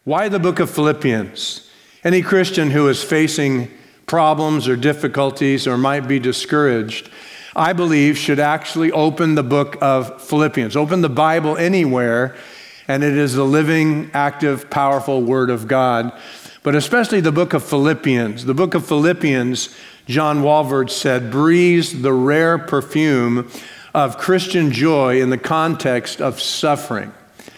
Why the book of Philippians? Any Christian who is facing problems or difficulties or might be discouraged, I believe should actually open the book of Philippians. Open the Bible anywhere, and it is the living, active, powerful Word of God. But especially the book of Philippians. The book of Philippians, John Walvoord said, breathes the rare perfume of Christian joy in the context of suffering.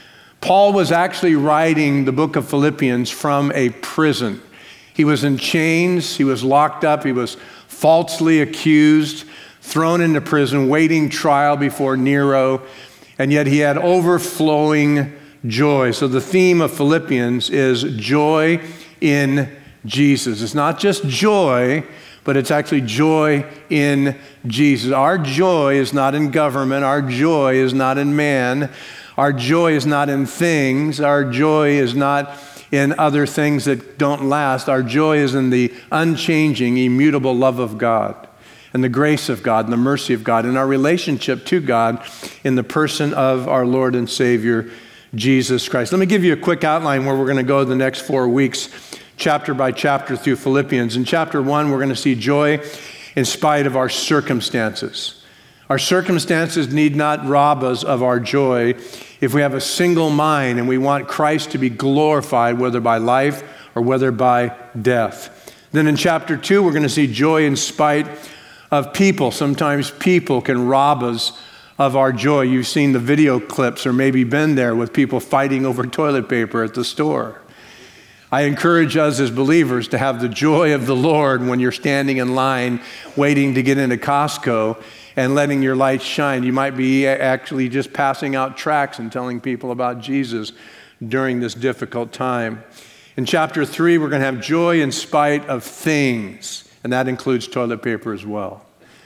Paul was actually writing the book of Philippians from a prison. He was in chains, he was locked up, he was falsely accused, thrown into prison, waiting trial before Nero, and yet he had overflowing joy. So the theme of Philippians is joy in Jesus. It's not just joy, but it's actually joy in Jesus. Our joy is not in government. Our joy is not in man. Our joy is not in things. Our joy is not in other things that don't last. Our joy is in the unchanging, immutable love of God and the grace of God and the mercy of God and our relationship to God in the person of our Lord and Savior, Jesus Christ. Let me give you a quick outline where we're going to go the next 4 weeks, chapter by chapter through Philippians. In chapter 1, we're going to see joy in spite of our circumstances. Our circumstances need not rob us of our joy if we have a single mind and we want Christ to be glorified, whether by life or whether by death. Then in chapter 2, we're going to see joy in spite of people. Sometimes people can rob us of our joy. You've seen the video clips or maybe been there with people fighting over toilet paper at the store. I encourage us as believers to have the joy of the Lord when you're standing in line waiting to get into Costco and letting your light shine. You might be actually just passing out tracts and telling people about Jesus during this difficult time. In chapter 3, we're going to have joy in spite of things, and that includes toilet paper as well.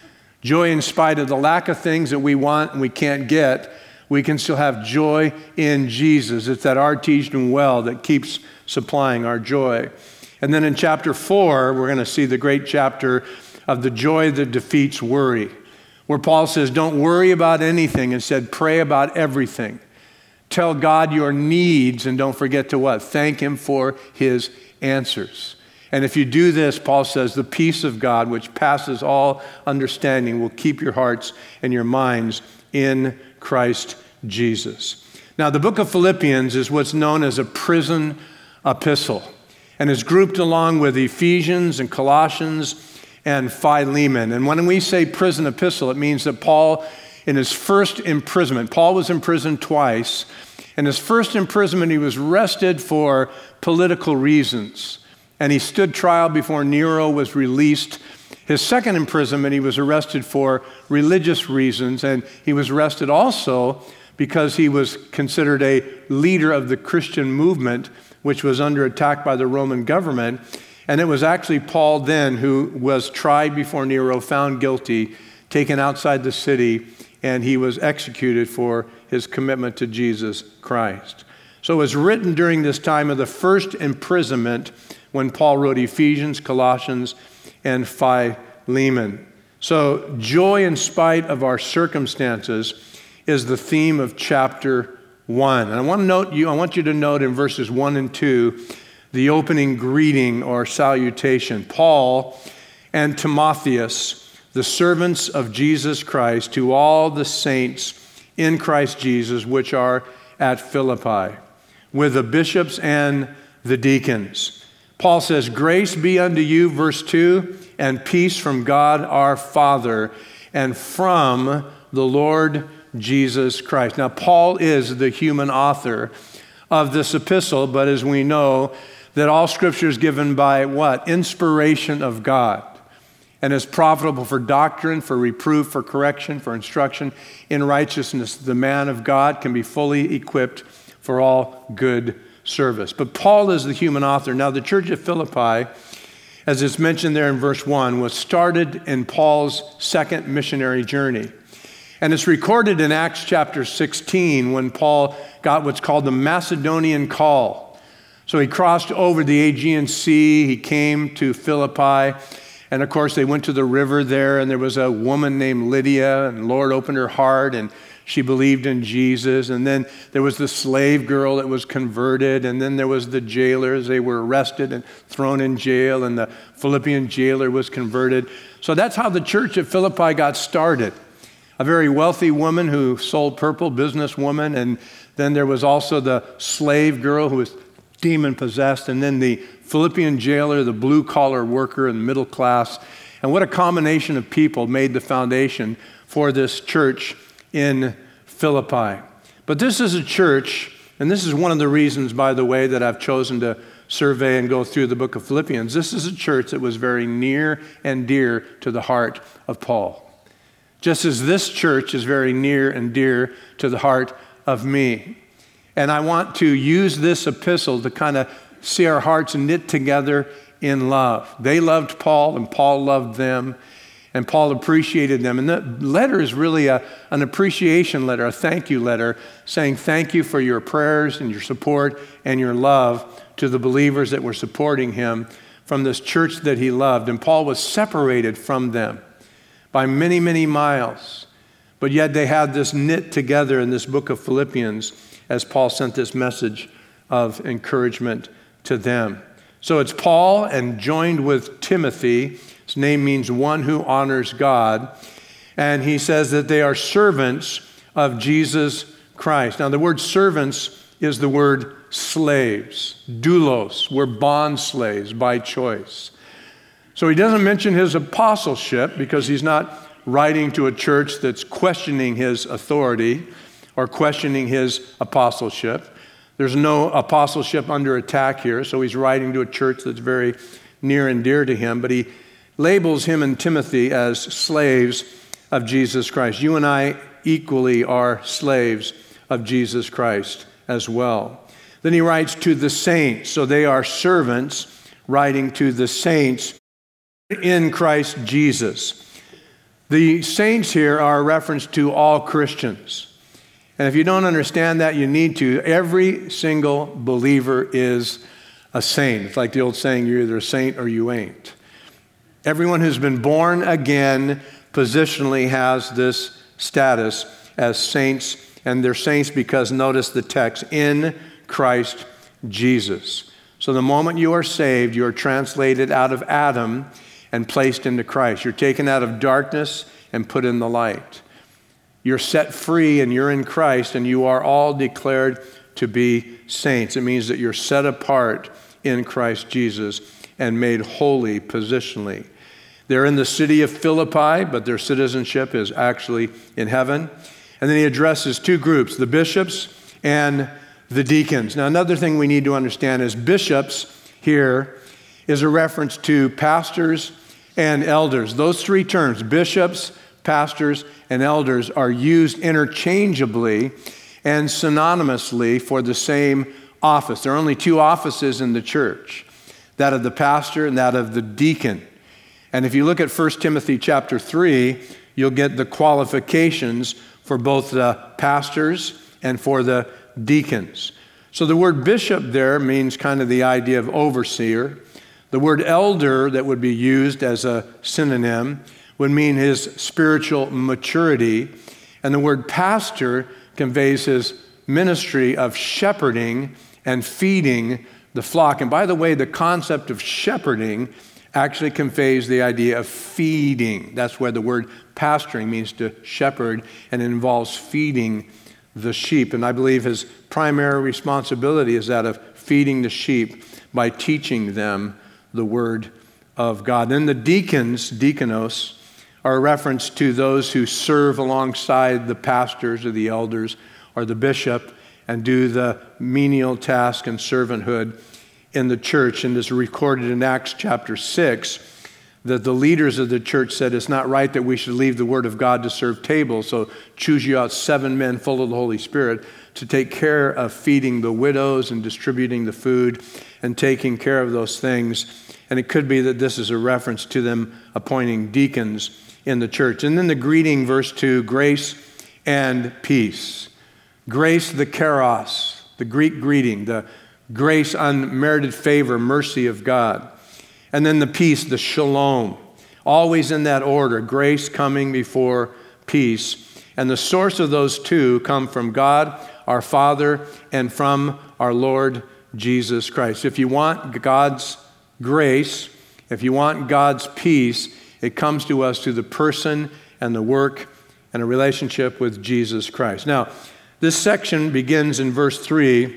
Joy in spite of the lack of things that we want and we can't get, we can still have joy in Jesus. It's that artesian well that keeps supplying our joy. And then in chapter 4, we're going to see the great chapter of the joy that defeats worry, where Paul says, don't worry about anything. Instead, pray about everything. Tell God your needs and don't forget to what? Thank Him for His answers. And if you do this, Paul says, the peace of God, which passes all understanding, will keep your hearts and your minds in Christ Jesus. Now, the book of Philippians is what's known as a prison epistle and is grouped along with Ephesians and Colossians and Philemon. And when we say prison epistle, it means that Paul, in his first imprisonment, Paul was imprisoned twice. In his first imprisonment, he was arrested for political reasons, and he stood trial before Nero, was released. His second imprisonment, he was arrested for religious reasons, and he was arrested also because he was considered a leader of the Christian movement, which was under attack by the Roman government. And it was actually Paul then who was tried before Nero, found guilty, taken outside the city, and he was executed for his commitment to Jesus Christ. So it was written during this time of the first imprisonment when Paul wrote Ephesians, Colossians, and Philemon. So joy in spite of our circumstances is the theme of chapter 1. And I want you to note in verses 1 and 2 the opening greeting or salutation. Paul and Timotheus, the servants of Jesus Christ, to all the saints in Christ Jesus which are at Philippi, with the bishops and the deacons. Paul says, grace be unto you, verse 2, and peace from God our Father and from the Lord Jesus Christ. Now, Paul is the human author of this epistle, but as we know, that all Scripture is given by what? Inspiration of God, and is profitable for doctrine, for reproof, for correction, for instruction in righteousness. The man of God can be fully equipped for all good service. But Paul is the human author. Now, the church at Philippi, as it's mentioned there in verse 1, was started in Paul's second missionary journey. And it's recorded in Acts chapter 16 when Paul got what's called the Macedonian call. So he crossed over the Aegean Sea, he came to Philippi, and of course they went to the river there, and there was a woman named Lydia, and the Lord opened her heart, and she believed in Jesus. And then there was the slave girl that was converted. And then there was the jailers. They were arrested and thrown in jail. And the Philippian jailer was converted. So that's how the church at Philippi got started. A very wealthy woman who sold purple, businesswoman. And then there was also the slave girl who was demon-possessed. And then the Philippian jailer, the blue-collar worker and middle class. And what a combination of people made the foundation for this church in Philippi. But this is a church, and this is one of the reasons, by the way, that I've chosen to survey and go through the book of Philippians. This is a church that was very near and dear to the heart of Paul. Just as this church is very near and dear to the heart of me. And I want to use this epistle to kind of see our hearts knit together in love. They loved Paul, and Paul loved them, and Paul appreciated them. And the letter is really an appreciation letter, a thank you letter, saying thank you for your prayers and your support and your love to the believers that were supporting him from this church that he loved. And Paul was separated from them by many, many miles, but yet they had this knit together in this book of Philippians as Paul sent this message of encouragement to them. So it's Paul and joined with Timothy. His name means one who honors God. And he says that they are servants of Jesus Christ. Now the word servants is the word slaves. Doulos, we're bond slaves by choice. So he doesn't mention his apostleship because he's not writing to a church that's questioning his authority or questioning his apostleship. There's no apostleship under attack here, so he's writing to a church that's very near and dear to him, but he labels him and Timothy as slaves of Jesus Christ. You and I equally are slaves of Jesus Christ as well. Then he writes to the saints, so they are servants writing to the saints in Christ Jesus. The saints here are a reference to all Christians. And if you don't understand that, you need to. Every single believer is a saint. It's like the old saying, you're either a saint or you ain't. Everyone who's been born again positionally has this status as saints, and they're saints because, notice the text, in Christ Jesus. So the moment you are saved, you are translated out of Adam and placed into Christ. You're taken out of darkness and put in the light. You're set free and you're in Christ, and you are all declared to be saints. It means that you're set apart in Christ Jesus and made holy positionally. They're in the city of Philippi, but their citizenship is actually in heaven. And then he addresses two groups, the bishops and the deacons. Now, another thing we need to understand is bishops here is a reference to pastors and elders. Those three terms, bishops, pastors, and elders, are used interchangeably and synonymously for the same office. There are only two offices in the church, that of the pastor and that of the deacon. And if you look at 1 Timothy chapter 3, you'll get the qualifications for both the pastors and for the deacons. So the word bishop there means kind of the idea of overseer. The word elder that would be used as a synonym would mean his spiritual maturity. And the word pastor conveys his ministry of shepherding and feeding the flock. And by the way, the concept of shepherding actually conveys the idea of feeding. That's where the word pastoring means to shepherd, and it involves feeding the sheep. And I believe his primary responsibility is that of feeding the sheep by teaching them the word of God. Then the deacons, diakonos, are a reference to those who serve alongside the pastors or the elders or the bishop and do the menial task and servanthood in the church. And it's recorded in Acts chapter 6 that the leaders of the church said it's not right that we should leave the word of God to serve tables, so choose you out 7 men full of the Holy Spirit to take care of feeding the widows and distributing the food and taking care of those things. And it could be that this is a reference to them appointing deacons in the church. And then the greeting, verse 2, grace and peace. Grace, the charos, the Greek greeting, the grace, unmerited favor, mercy of God. And then the peace, the shalom. Always in that order, grace coming before peace. And the source of those two come from God, our Father, and from our Lord Jesus Christ. If you want God's grace, if you want God's peace, it comes to us through the person and the work and a relationship with Jesus Christ. Now, this section begins in verse 3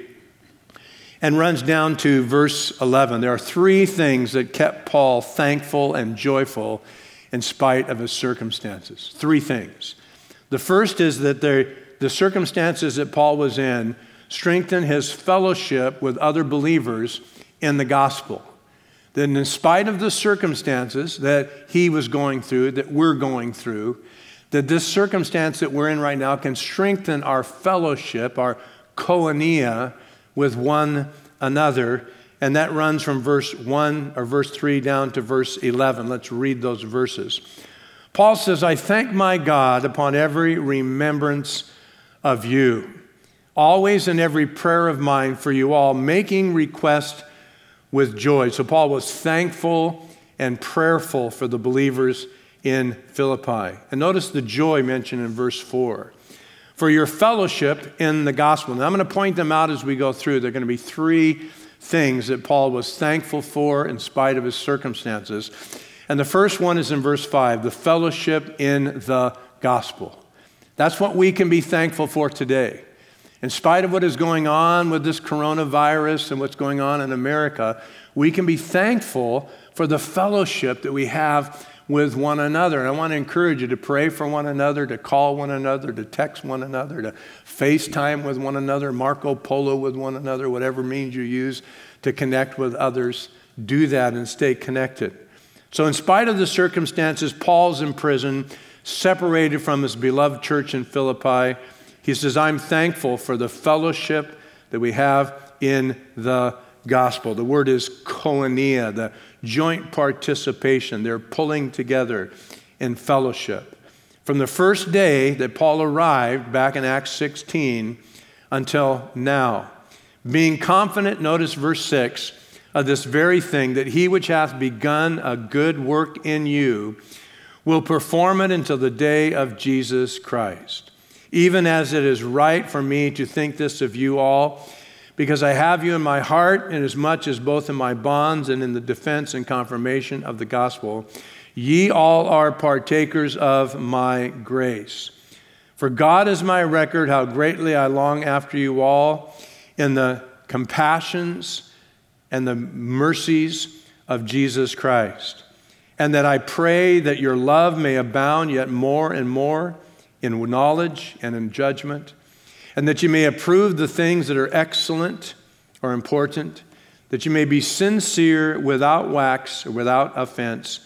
and runs down to verse 11. There are three things that kept Paul thankful and joyful in spite of his circumstances. Three things. The first is that the circumstances that Paul was in strengthened his fellowship with other believers in the gospel. That in spite of the circumstances that he was going through, that we're going through, that this circumstance that we're in right now can strengthen our fellowship, our koinonia, with one another. And that runs from verse 1 or verse 3 down to verse 11. Let's read those verses. Paul says, I thank my God upon every remembrance of you, always in every prayer of mine for you all, making request with joy. So Paul was thankful and prayerful for the believers in Philippi. And notice the joy mentioned in verse 4. For your fellowship in the gospel. Now I'm going to point them out as we go through. There are going to be three things that Paul was thankful for in spite of his circumstances. And the first one is in verse 5, the fellowship in the gospel. That's what we can be thankful for today. In spite of what is going on with this coronavirus and what's going on in America, we can be thankful for the fellowship that we have with one another. And I want to encourage you to pray for one another, to call one another, to text one another, to FaceTime with one another, Marco Polo with one another, whatever means you use to connect with others. Do that and stay connected. So in spite of the circumstances, Paul's in prison, separated from his beloved church in Philippi. He says, I'm thankful for the fellowship that we have in the gospel. The word is koinonia, the joint participation. They're pulling together in fellowship. From the first day that Paul arrived back in Acts 16 until now, being confident, notice verse 6, of this very thing, that he which hath begun a good work in you will perform it until the day of Jesus Christ. Even as it is right for me to think this of you all, because I have you in my heart, inasmuch as both in my bonds and in the defense and confirmation of the gospel, ye all are partakers of my grace. For God is my record, how greatly I long after you all in the compassions and the mercies of Jesus Christ. And that I pray that your love may abound yet more and more in knowledge and in judgment, and that you may approve the things that are excellent or important, that you may be sincere without wax or without offense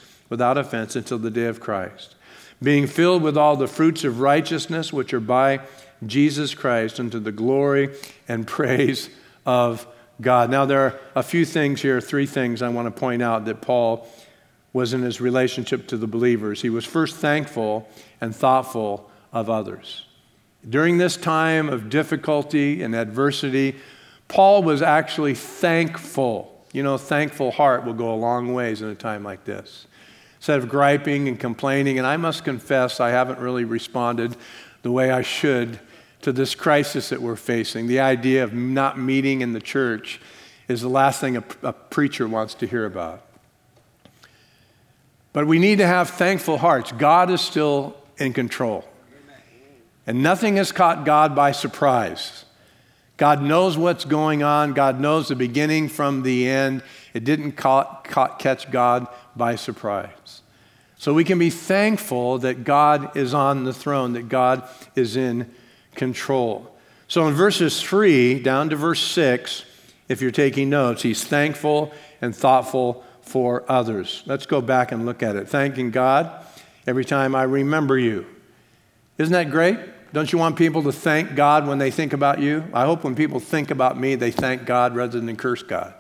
until the day of Christ, being filled with all the fruits of righteousness which are by Jesus Christ unto the glory and praise of God. Now there are a few things here, three things I want to point out that Paul was in his relationship to the believers. He was first thankful and thoughtful of others. During this time of difficulty and adversity, Paul was actually thankful. You know, thankful heart will go a long ways in a time like this. Instead of griping and complaining, and I must confess I haven't really responded the way I should to this crisis that we're facing. The idea of not meeting in the church is the last thing a preacher wants to hear about. But we need to have thankful hearts. God is still in control. And nothing has caught God by surprise. God knows what's going on. God knows the beginning from the end. It didn't catch God by surprise. So we can be thankful that God is on the throne, that God is in control. So in verses 3 down to verse 6, if you're taking notes, he's thankful and thoughtful for others. Let's go back and look at it. Thanking God every time I remember you. Isn't that great? Don't you want people to thank God when they think about you? I hope when people think about me, they thank God rather than curse God.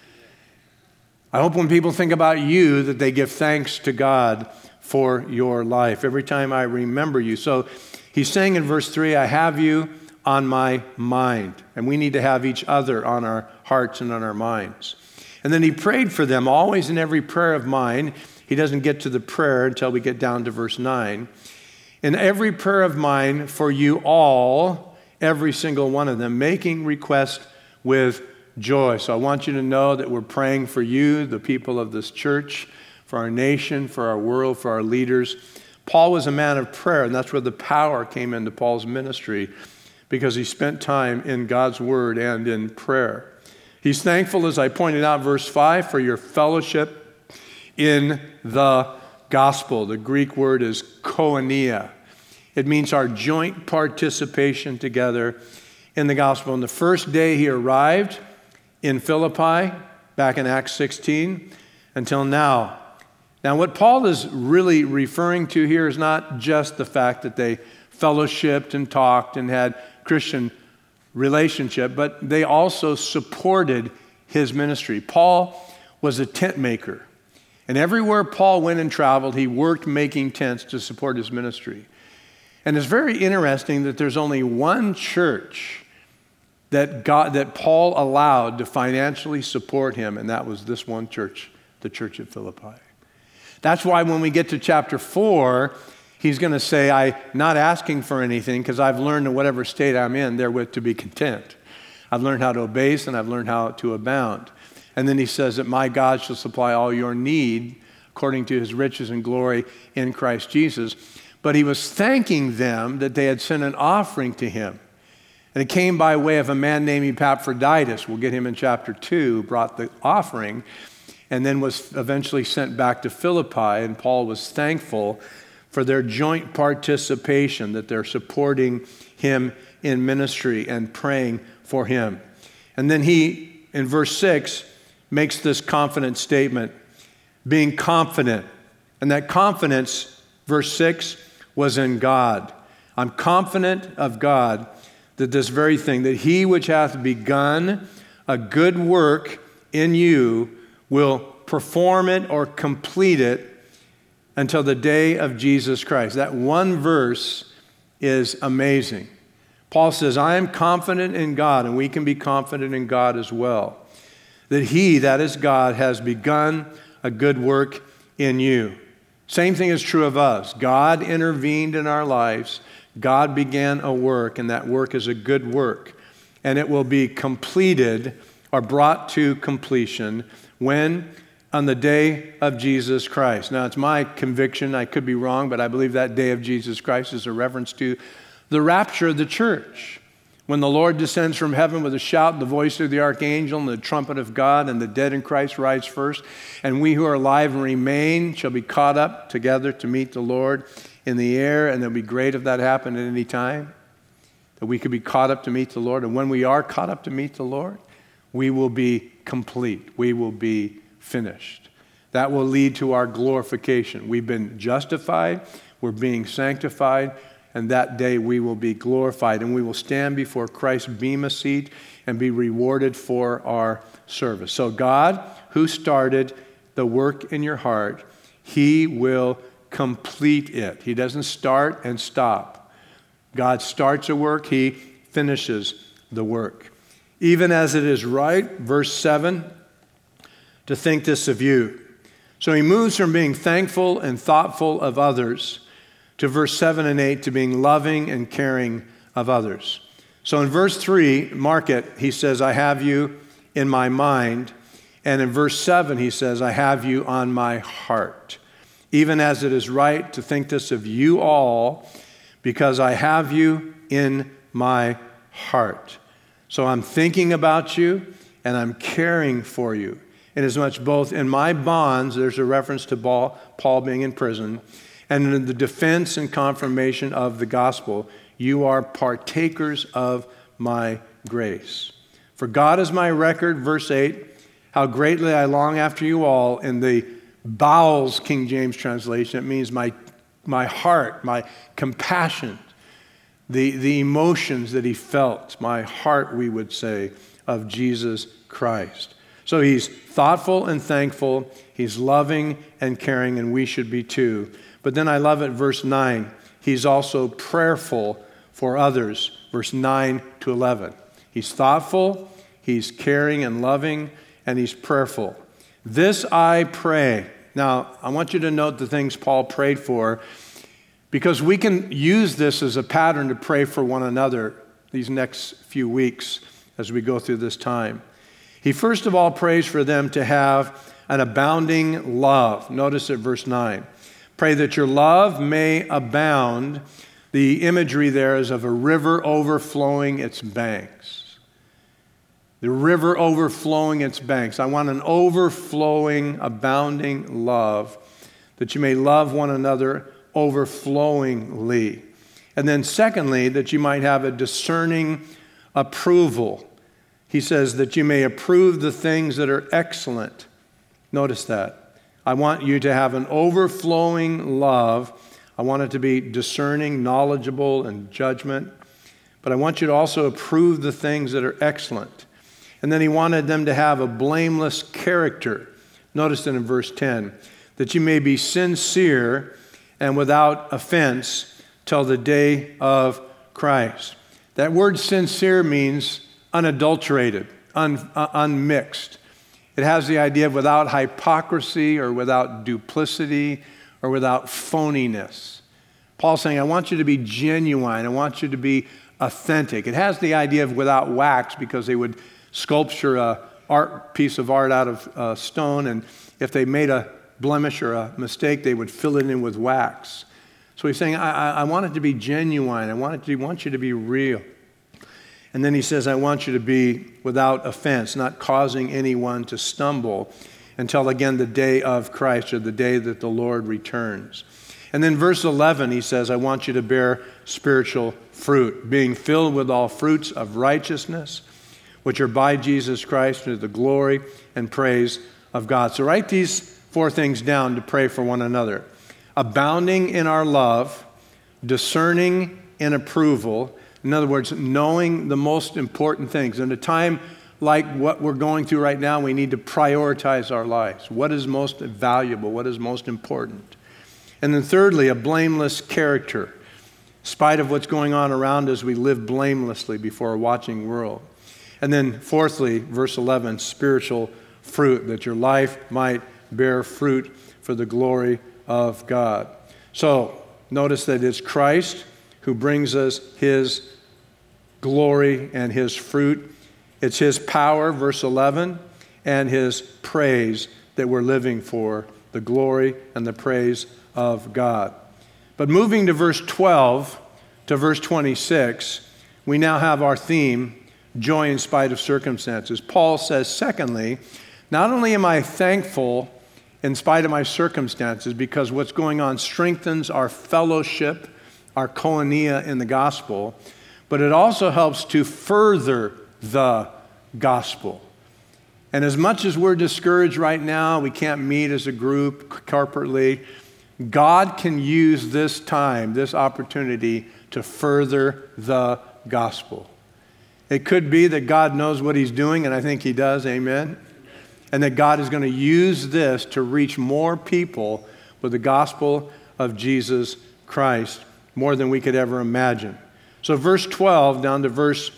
I hope when people think about you that they give thanks to God for your life. Every time I remember you. So he's saying in verse 3, I have you on my mind. And we need to have each other on our hearts and on our minds. And then he prayed for them always in every prayer of mine. He doesn't get to the prayer until we get down to verse 9. In every prayer of mine for you all, every single one of them, making request with joy. So I want you to know that we're praying for you, the people of this church, for our nation, for our world, for our leaders. Paul was a man of prayer, and that's where the power came into Paul's ministry, because he spent time in God's word and in prayer. He's thankful, as I pointed out, verse 5, for your fellowship in the gospel. The Greek word is koinonia. It means our joint participation together in the gospel. On the first day he arrived in Philippi, back in Acts 16, until now. Now, what Paul is really referring to here is not just the fact that they fellowshipped and talked and had Christian relationship, but they also supported his ministry. Paul was a tent maker, and everywhere Paul went and traveled, he worked making tents to support his ministry. And it's very interesting that there's only one church that Paul allowed to financially support him, and that was this one church, the church at Philippi. That's why when we get to chapter 4, he's going to say, I'm not asking for anything because I've learned in whatever state I'm in therewith to be content. I've learned how to abase and I've learned how to abound. And then he says that my God shall supply all your need according to his riches and glory in Christ Jesus. But he was thanking them that they had sent an offering to him. And it came by way of a man named Epaphroditus. We'll get him in chapter 2, brought the offering, and then was eventually sent back to Philippi. And Paul was thankful for their joint participation, that they're supporting him in ministry and praying for him. And then he, in verse 6, makes this confident statement, being confident. And that confidence, verse 6, was in God. I'm confident of God that this very thing, that he which hath begun a good work in you will perform it or complete it until the day of Jesus Christ. That one verse is amazing. Paul says, I am confident in God, and we can be confident in God as well, that he, that is God, has begun a good work in you. Same thing is true of us. God intervened in our lives. God began a work, and that work is a good work. And it will be completed or brought to completion when? On the day of Jesus Christ. Now, it's my conviction, I could be wrong, but I believe that day of Jesus Christ is a reference to the rapture of the church. When the Lord descends from heaven with a shout, the voice of the archangel, and the trumpet of God, and the dead in Christ rise first, and we who are alive and remain shall be caught up together to meet the Lord in the air. And it'll be great if that happened at any time, that we could be caught up to meet the Lord. And when we are caught up to meet the Lord, we will be complete. We will be finished. That will lead to our glorification. We've been justified, we're being sanctified, and that day we will be glorified, and we will stand before Christ's bema seat and be rewarded for our service. So God, who started the work in your heart, he will complete it. He doesn't start and stop. God starts a work, he finishes the work. Even as it is right, verse 7, to think this of you. So he moves from being thankful and thoughtful of others to verse 7 and 8 to being loving and caring of others. So in verse 3, mark it, he says, I have you in my mind. And in verse 7, he says, I have you on my heart. Even as it is right to think this of you all, because I have you in my heart. So I'm thinking about you and I'm caring for you. Inasmuch both in my bonds, there's a reference to Paul being in prison, and in the defense and confirmation of the gospel, you are partakers of my grace. For God is my record, verse 8, how greatly I long after you all. In the bowels, King James translation, it means my heart, my compassion, the emotions that he felt, my heart, we would say, of Jesus Christ. So he's thoughtful and thankful, he's loving and caring, and we should be too. But then I love it, verse 9. He's also prayerful for others, verse 9 to 11. He's thoughtful, he's caring and loving, and he's prayerful. This I pray. Now, I want you to note the things Paul prayed for. because we can use this as a pattern to pray for one another these next few weeks as we go through this time. He first of all prays for them to have an abounding love. Notice at verse 9. Pray that your love may abound. The imagery there is of a river overflowing its banks. The river overflowing its banks. I want an overflowing, abounding love, that you may love one another overflowingly. And then secondly, that you might have a discerning approval. He says that you may approve the things that are excellent. Notice that. I want you to have an overflowing love. I want it to be discerning, knowledgeable, and judgment. But I want you to also approve the things that are excellent. And then he wanted them to have a blameless character. Notice that in verse 10, that you may be sincere and without offense till the day of Christ. That word sincere means unadulterated, unmixed. It has the idea of without hypocrisy or without duplicity or without phoniness. Paul's saying, I want you to be genuine. I want you to be authentic. It has the idea of without wax, because they would sculpture a piece of art out of stone, and if they made a blemish or a mistake, they would fill it in with wax. So he's saying, I want it to be genuine. I want you to be real. And then he says, I want you to be without offense, not causing anyone to stumble until, again, the day of Christ, or the day that the Lord returns. And then verse 11, he says, I want you to bear spiritual fruit, being filled with all fruits of righteousness, which are by Jesus Christ, to the glory and praise of God. So write these 4 things down to pray for one another. Abounding in our love, discerning in approval. In other words, knowing the most important things. In a time like what we're going through right now, we need to prioritize our lives. What is most valuable? What is most important? And then thirdly, a blameless character. In spite of what's going on around us, we live blamelessly before a watching world. And then fourthly, verse 11, spiritual fruit, that your life might bear fruit for the glory of God. So notice that it's Christ who brings us his glory and his fruit. It's his power, verse 11, and his praise that we're living for, the glory and the praise of God. But moving to verse 12 to verse 26, we now have our theme, joy in spite of circumstances. Paul says, secondly, not only am I thankful in spite of my circumstances, because what's going on strengthens our fellowship, our koinonia in the gospel, but it also helps to further the gospel. And as much as we're discouraged right now, we can't meet as a group corporately, God can use this time, this opportunity, to further the gospel. It could be that God knows what he's doing, and I think he does, amen? And that God is going to use this to reach more people with the gospel of Jesus Christ, more than we could ever imagine. So verse 12 down to verse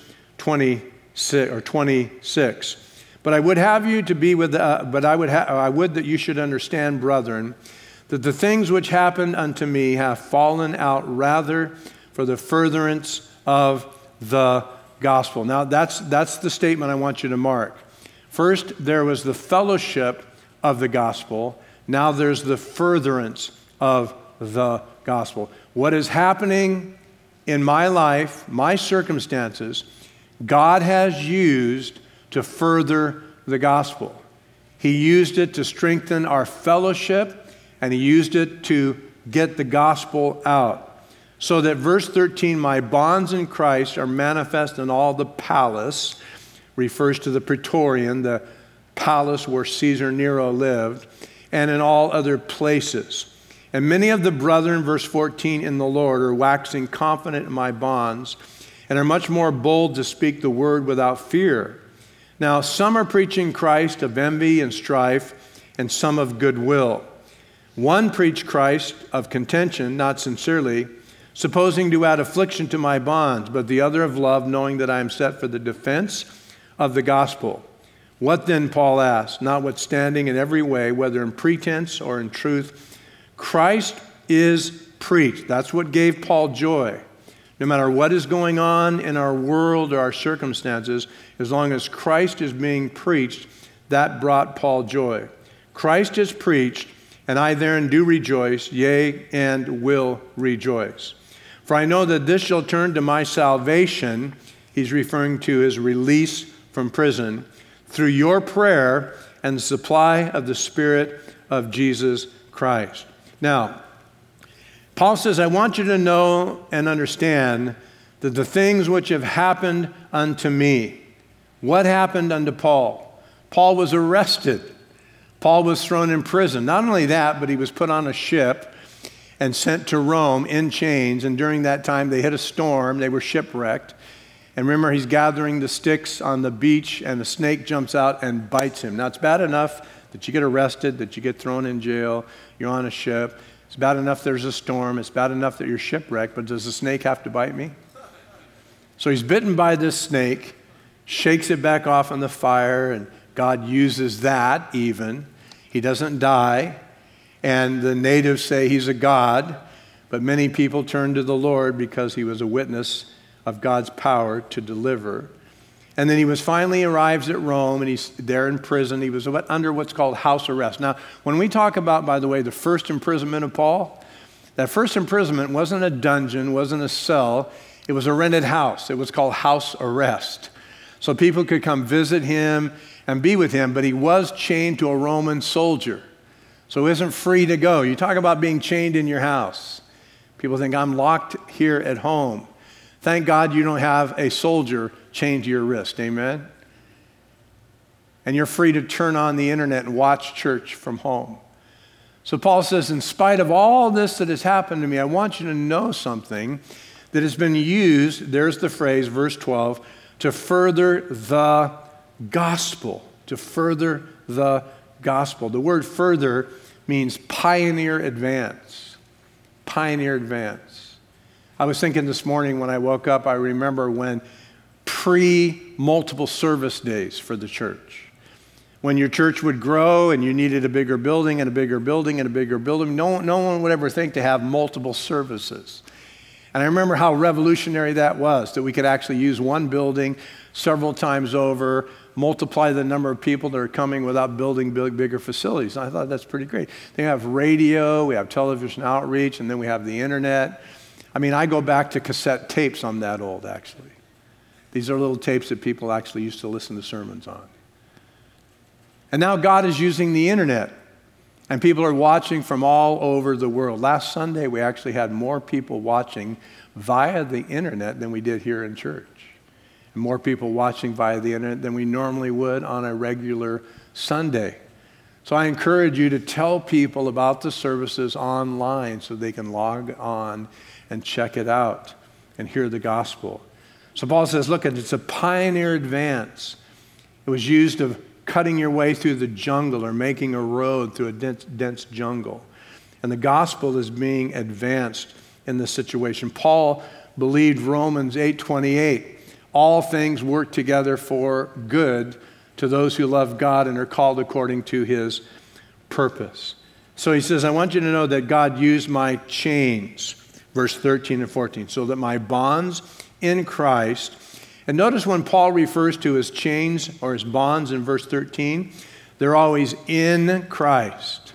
26. But I would have you to be with, I would that you should understand, brethren, that the things which happened unto me have fallen out rather for the furtherance of the gospel. Now that's the statement I want you to mark. First, there was the fellowship of the gospel. Now there's the furtherance of the gospel. What is happening in my life, my circumstances, God has used to further the gospel. He used it to strengthen our fellowship, and he used it to get the gospel out. So that verse 13, my bonds in Christ are manifest in all the palace, refers to the Praetorian, the palace where Caesar Nero lived, and in all other places. And many of the brethren, verse 14, in the Lord are waxing confident in my bonds, and are much more bold to speak the word without fear. Now some are preaching Christ of envy and strife, and some of goodwill. One preached Christ of contention, not sincerely, supposing to add affliction to my bonds, but the other of love, knowing that I am set for the defense of the gospel. What then, Paul asked, notwithstanding in every way, whether in pretense or in truth, Christ is preached. That's what gave Paul joy. No matter what is going on in our world or our circumstances, as long as Christ is being preached, that brought Paul joy. Christ is preached, and I therein do rejoice, yea, and will rejoice. For I know that this shall turn to my salvation, he's referring to his release from prison, through your prayer and the supply of the Spirit of Jesus Christ. Now, Paul says, I want you to know and understand that the things which have happened unto me. What happened unto Paul? Paul was arrested. Paul was thrown in prison. Not only that, but he was put on a ship and sent to Rome in chains. And during that time, they hit a storm. They were shipwrecked. And remember, he's gathering the sticks on the beach, and a snake jumps out and bites him. Now, it's bad enough that you get arrested, that you get thrown in jail, you're on a ship. It's bad enough there's a storm. It's bad enough that you're shipwrecked, but does the snake have to bite me? So he's bitten by this snake, shakes it back off on the fire, and God uses that even. He doesn't die, and the natives say he's a god, but many people turn to the Lord because he was a witness of God's power to deliver. And then he finally arrives at Rome, and he's there in prison. He was under what's called house arrest. Now, when we talk about, by the way, the first imprisonment of Paul, that first imprisonment wasn't a dungeon, wasn't a cell. It was a rented house. It was called house arrest. So people could come visit him and be with him, but he was chained to a Roman soldier. So he isn't free to go. You talk about being chained in your house. People think, I'm locked here at home. Thank God you don't have a soldier chained to your wrist, amen? And you're free to turn on the internet and watch church from home. So Paul says, in spite of all this that has happened to me, I want you to know something that has been used, there's the phrase, verse 12, to further the gospel. To further the gospel. The word further means pioneer advance. Pioneer advance. I was thinking this morning when I woke up, I remember when pre-multiple service days for the church. When your church would grow and you needed a bigger building and a bigger building and a bigger building, no one would ever think to have multiple services. And I remember how revolutionary that was, that we could actually use one building several times over, multiply the number of people that are coming without building bigger facilities. And I thought that's pretty great. They have radio, we have television outreach, and then we have the internet. I mean, I go back to cassette tapes. I'm that old, actually. These are little tapes that people actually used to listen to sermons on. And now God is using the internet, and people are watching from all over the world. Last Sunday, we actually had more people watching via the internet than we did here in church. And more people watching via the internet than we normally would on a regular Sunday. So I encourage you to tell people about the services online so they can log on and check it out and hear the gospel. So Paul says, look, it's a pioneer advance. It was used of cutting your way through the jungle or making a road through a dense jungle. And the gospel is being advanced in this situation. Paul believed Romans 8:28. All things work together for good to those who love God and are called according to his purpose. So he says, I want you to know that God used my chains, verse 13 and 14, so that my bonds in Christ, and notice when Paul refers to his chains or his bonds in verse 13, they're always in Christ.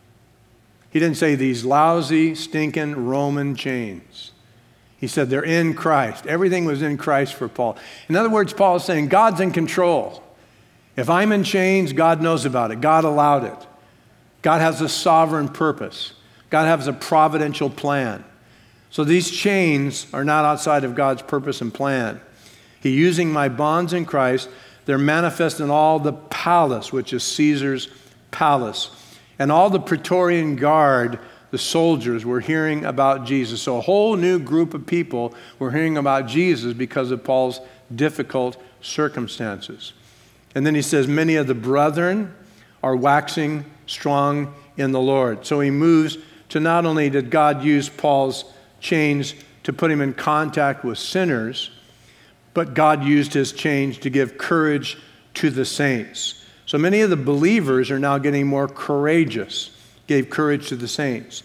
He didn't say these lousy, stinking Roman chains. He said they're in Christ. Everything was in Christ for Paul. In other words, Paul is saying God's in control. If I'm in chains, God knows about it. God allowed it. God has a sovereign purpose. God has a providential plan. So these chains are not outside of God's purpose and plan. He's using my bonds in Christ. They're manifest in all the palace, which is Caesar's palace. And all the Praetorian Guard, the soldiers, were hearing about Jesus. So a whole new group of people were hearing about Jesus because of Paul's difficult circumstances. And then he says, many of the brethren are waxing strong in the Lord. So he moves to not only did God use Paul's chains to put him in contact with sinners, but God used his chains to give courage to the saints. So many of the believers are now getting more courageous, gave courage to the saints.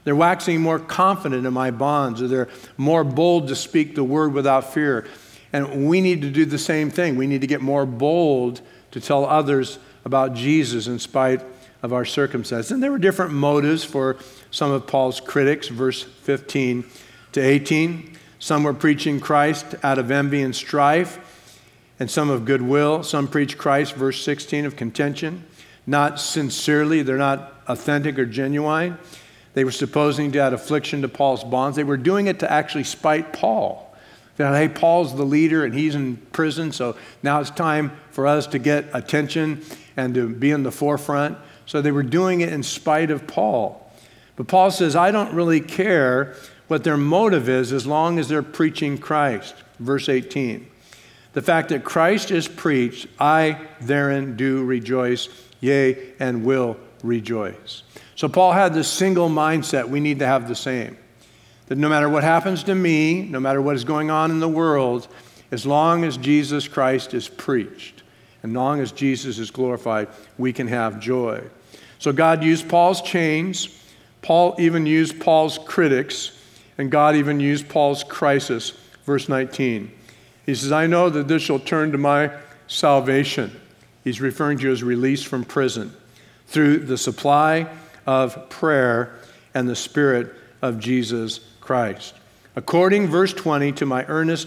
They're waxing more confident in my bonds, or they're more bold to speak the word without fear. And we need to do the same thing. We need to get more bold to tell others about Jesus in spite of our circumstances. And there were different motives for some of Paul's critics, verse 15 to 18. Some were preaching Christ out of envy and strife, and some of goodwill. Some preach Christ, verse 16, of contention, not sincerely. They're not authentic or genuine. They were supposing to add affliction to Paul's bonds. They were doing it to actually spite Paul. That, hey, Paul's the leader and he's in prison, so now it's time for us to get attention and to be in the forefront. So they were doing it in spite of Paul. But Paul says, I don't really care what their motive is as long as they're preaching Christ. Verse 18. The fact that Christ is preached, I therein do rejoice, yea, and will rejoice. So Paul had this single mindset. We need to have the same. That no matter what happens to me, no matter what is going on in the world, as long as Jesus Christ is preached, and as long as Jesus is glorified, we can have joy. So God used Paul's chains. Paul even used Paul's critics. And God even used Paul's crisis. Verse 19. He says, I know that this shall turn to my salvation. He's referring to his release from prison through the supply of prayer and the Spirit of Jesus Christ. According, verse 20, to my earnest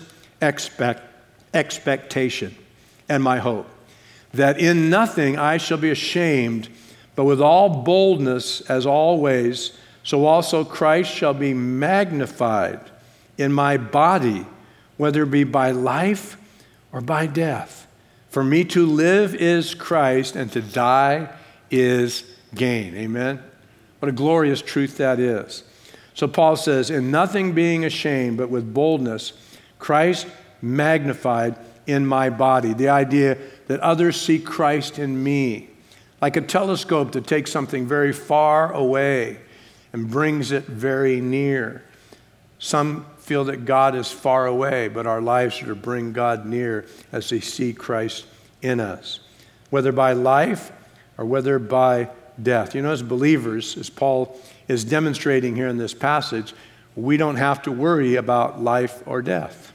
expectation and my hope, that in nothing I shall be ashamed, but with all boldness as always, so also Christ shall be magnified in my body, whether it be by life or by death. For me to live is Christ, and to die is gain. Amen? What a glorious truth that is. So Paul says, in nothing being ashamed, but with boldness, Christ magnified in my body. The idea that others see Christ in me, like a telescope that takes something very far away and brings it very near. Some feel that God is far away, but our lives are to bring God near as they see Christ in us, whether by life or whether by death. You know, as believers, as Paul is demonstrating here in this passage, we don't have to worry about life or death.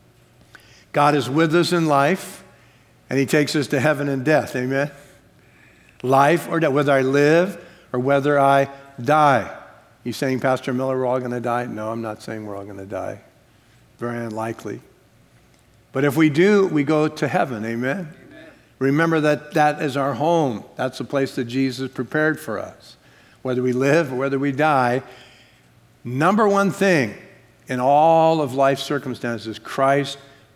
God is with us in life, and he takes us to heaven and death. Amen? Life or death, whether I live or whether I die. You saying, Pastor Miller, we're all going to die? No, I'm not saying we're all going to die. Very unlikely. But if we do, we go to heaven. Amen? Remember that that is our home. That's the place that Jesus prepared for us. Whether we live or whether we die, number one thing in all of life's circumstances, Christ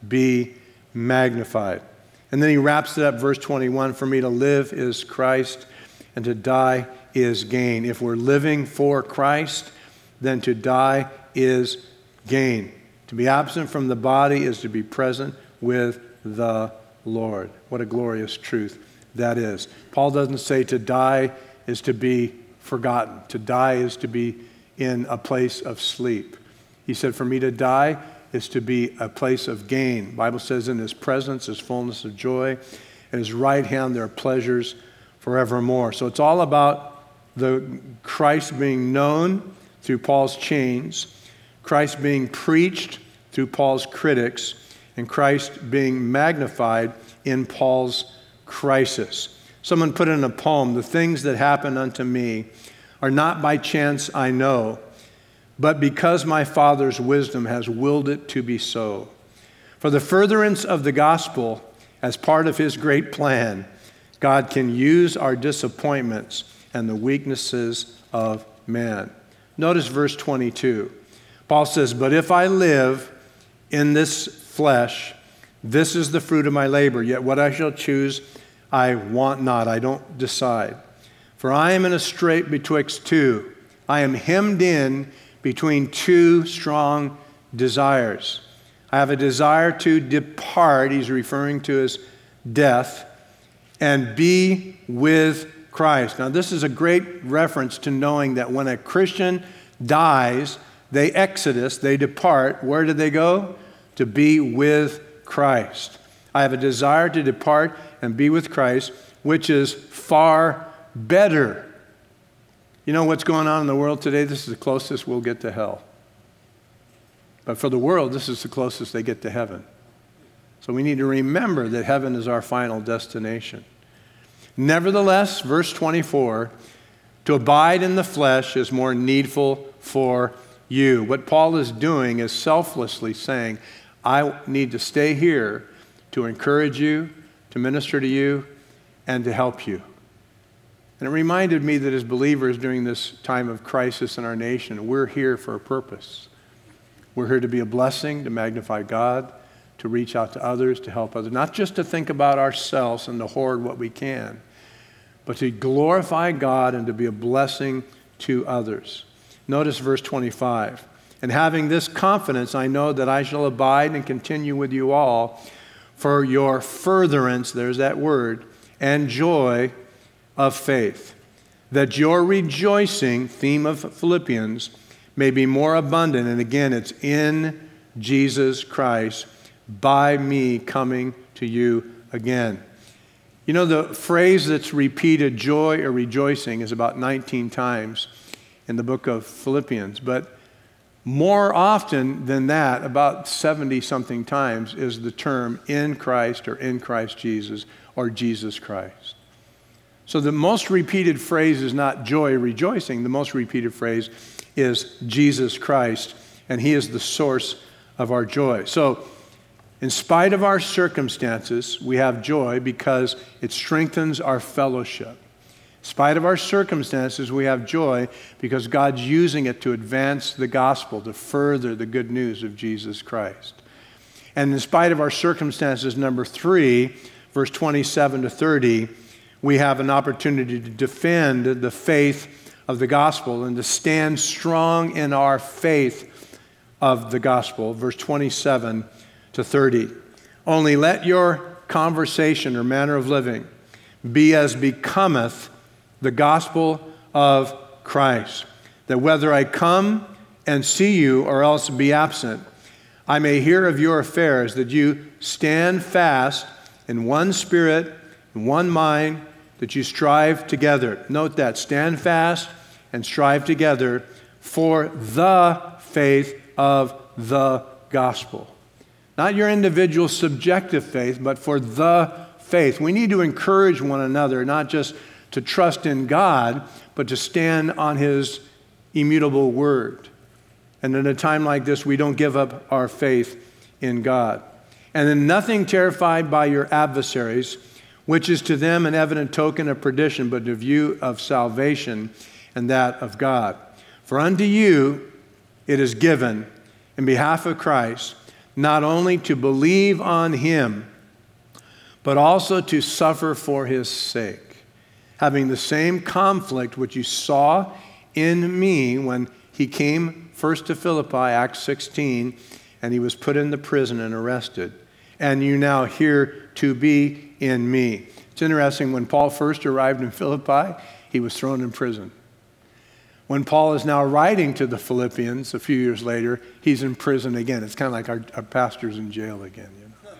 be magnified. And then he wraps it up, verse 21, for me to live is Christ and to die is gain. If we're living for Christ, then to die is gain. To be absent from the body is to be present with the Lord. What a glorious truth that is. Paul doesn't say to die is to be forgotten. To die is to be in a place of sleep. He said, for me to die is to be a place of gain. The Bible says in his presence is fullness of joy. At his right hand there are pleasures forevermore. So it's all about the Christ being known through Paul's chains, Christ being preached through Paul's critics, and Christ being magnified in Paul's crisis. Someone put in a poem, the things that happen unto me are not by chance I know, but because my Father's wisdom has willed it to be so. For the furtherance of the gospel, as part of his great plan, God can use our disappointments and the weaknesses of man. Notice verse 22. Paul says, but if I live in this flesh, this is the fruit of my labor, yet what I shall choose I want not, I don't decide. For I am in a strait betwixt two. I am hemmed in between two strong desires. I have a desire to depart, he's referring to his death, and be with Christ. Now this is a great reference to knowing that when a Christian dies, they exodus, they depart. Where do they go? To be with Christ. I have a desire to depart and be with Christ, which is far better. You know what's going on in the world today? This is the closest we'll get to hell. But for the world, this is the closest they get to heaven. So we need to remember that heaven is our final destination. Nevertheless, verse 24, to abide in the flesh is more needful for you. What Paul is doing is selflessly saying, I need to stay here to encourage you, to minister to you, and to help you. And it reminded me that as believers during this time of crisis in our nation, we're here for a purpose. We're here to be a blessing, to magnify God, to reach out to others, to help others. Not just to think about ourselves and to hoard what we can, but to glorify God and to be a blessing to others. Notice verse 25. And having this confidence, I know that I shall abide and continue with you all for your furtherance, there's that word, and joy of faith, that your rejoicing, theme of Philippians, may be more abundant. And again, it's in Jesus Christ, by me coming to you again. You know, the phrase that's repeated, joy or rejoicing, is about 19 times in the book of Philippians. But more often than that, about 70-something times, is the term in Christ or in Christ Jesus or Jesus Christ. So the most repeated phrase is not joy or rejoicing. The most repeated phrase is Jesus Christ, and He is the source of our joy. So in spite of our circumstances, we have joy because it strengthens our fellowship. In spite of our circumstances, we have joy because God's using it to advance the gospel, to further the good news of Jesus Christ. And in spite of our circumstances, number 3, verse 27 to 30, we have an opportunity to defend the faith of the gospel and to stand strong in our faith of the gospel. Verse 27 to 30. Only let your conversation or manner of living be as becometh the gospel of Christ, that whether I come and see you or else be absent, I may hear of your affairs, that you stand fast in one spirit, in one mind, that you strive together. Note that, stand fast and strive together for the faith of the gospel. Not your individual subjective faith, but for the faith. We need to encourage one another, not just to trust in God, but to stand on His immutable word. And in a time like this, we don't give up our faith in God. And in nothing terrified by your adversaries, which is to them an evident token of perdition, but to you of salvation and that of God. For unto you it is given, in behalf of Christ, not only to believe on Him, but also to suffer for His sake, having the same conflict which you saw in me when He came first to Philippi, Acts 16, and He was put in the prison and arrested. And you now hear to be in me. It's interesting, when Paul first arrived in Philippi, he was thrown in prison. When Paul is now writing to the Philippians a few years later, he's in prison again. It's kind of like our pastor's in jail again. You know?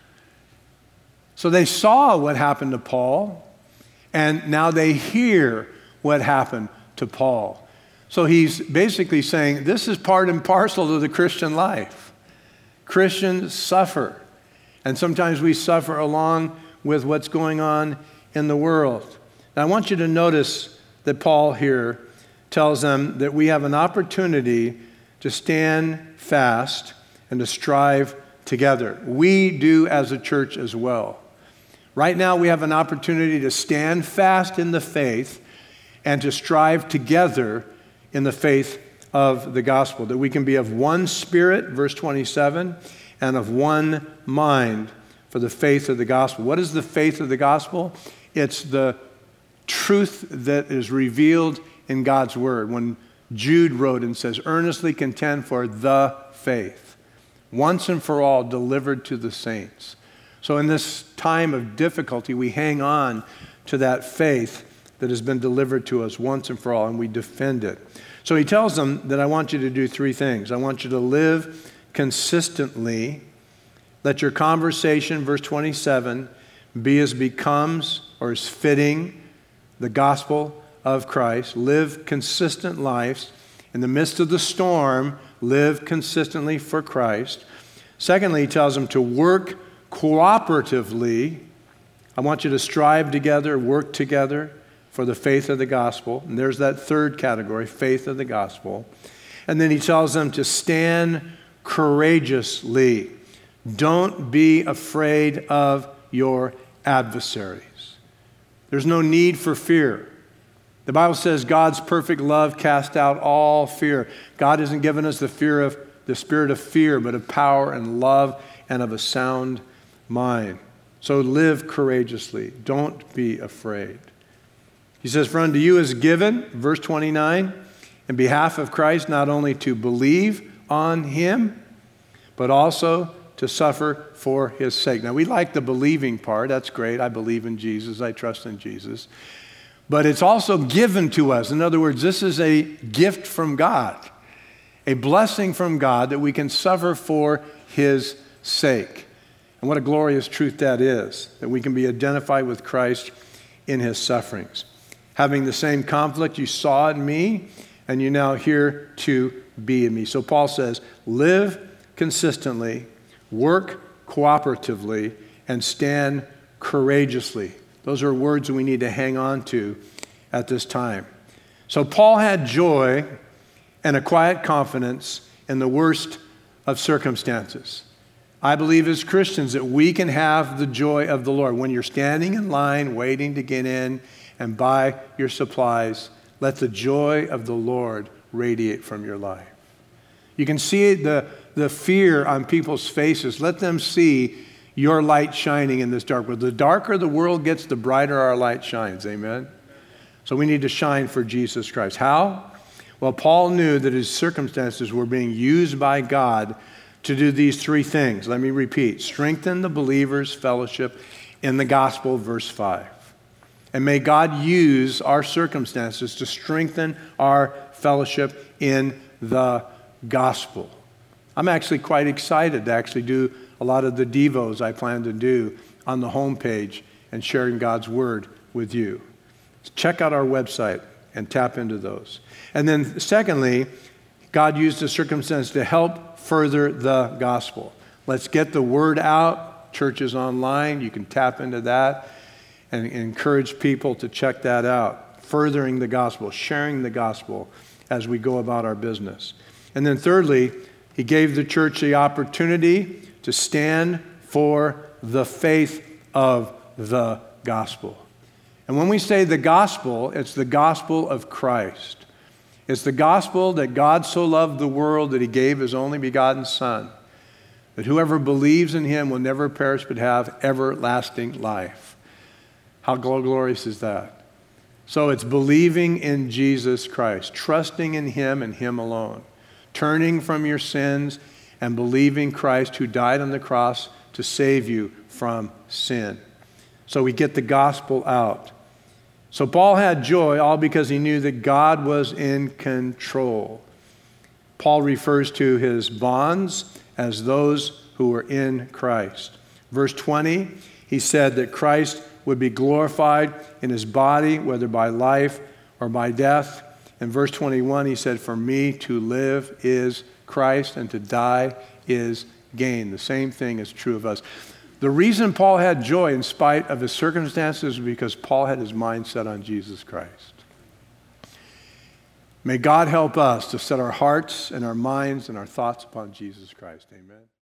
So they saw what happened to Paul, and now they hear what happened to Paul. So he's basically saying this is part and parcel of the Christian life. Christians suffer, and sometimes we suffer along with what's going on in the world. Now, I want you to notice that Paul here tells them that we have an opportunity to stand fast and to strive together. We do as a church as well. Right now, we have an opportunity to stand fast in the faith and to strive together in the faith of the gospel, that we can be of one spirit, verse 27, and of one mind for the faith of the gospel. What is the faith of the gospel? It's the truth that is revealed in God's word. When Jude wrote and says, earnestly contend for the faith, once and for all delivered to the saints. So in this time of difficulty, we hang on to that faith that has been delivered to us once and for all, and we defend it. So he tells them that I want you to do 3 things. I want you to live consistently. Let your conversation, verse 27, be as becomes or as fitting the gospel of Christ, live consistent lives. In the midst of the storm, live consistently for Christ. Secondly, he tells them to work cooperatively. I want you to strive together, work together for the faith of the gospel. And there's that third category, faith of the gospel. And then he tells them to stand courageously. Don't be afraid of your adversaries. There's no need for fear. The Bible says God's perfect love casts out all fear. God hasn't given us the spirit of fear, but of power and love and of a sound mind. So live courageously. Don't be afraid. He says, for unto you is given, verse 29, in behalf of Christ, not only to believe on him, but also to suffer for his sake. Now, we like the believing part. That's great. I believe in Jesus. I trust in Jesus. But it's also given to us. In other words, this is a gift from God, a blessing from God that we can suffer for his sake. And what a glorious truth that is, that we can be identified with Christ in his sufferings. Having the same conflict you saw in me, and you now here to be in me. So Paul says, live consistently, work cooperatively, and stand courageously. Those are words that we need to hang on to at this time. So Paul had joy and a quiet confidence in the worst of circumstances. I believe as Christians that we can have the joy of the Lord. When you're standing in line, waiting to get in and buy your supplies, let the joy of the Lord radiate from your life. You can see the fear on people's faces. Let them see your light shining in this dark world. The darker the world gets, the brighter our light shines. Amen? So we need to shine for Jesus Christ. How? Well, Paul knew that his circumstances were being used by God to do these three things. Let me repeat. Strengthen the believer's fellowship in the gospel, verse 5. And may God use our circumstances to strengthen our fellowship in the gospel. I'm actually quite excited to actually do a lot of the devos I plan to do on the homepage and sharing God's word with you. Check out our website and tap into those. And then secondly, God used the circumstance to help further the gospel. Let's get the word out. Churches online, you can tap into that and encourage people to check that out. Furthering the gospel, sharing the gospel as we go about our business. And then thirdly, he gave the church the opportunity to stand for the faith of the gospel. And when we say the gospel, it's the gospel of Christ. It's the gospel that God so loved the world that he gave his only begotten Son, that whoever believes in him will never perish but have everlasting life. How glorious is that? So it's believing in Jesus Christ, trusting in him and him alone, turning from your sins and believing Christ who died on the cross to save you from sin. So we get the gospel out. So Paul had joy all because he knew that God was in control. Paul refers to his bonds as those who were in Christ. Verse 20, he said that Christ would be glorified in his body, whether by life or by death. In verse 21, he said, for me to live is Christ and to die is gain. The same thing is true of us. The reason Paul had joy in spite of his circumstances was because Paul had his mind set on Jesus Christ. May God help us to set our hearts and our minds and our thoughts upon Jesus Christ. Amen.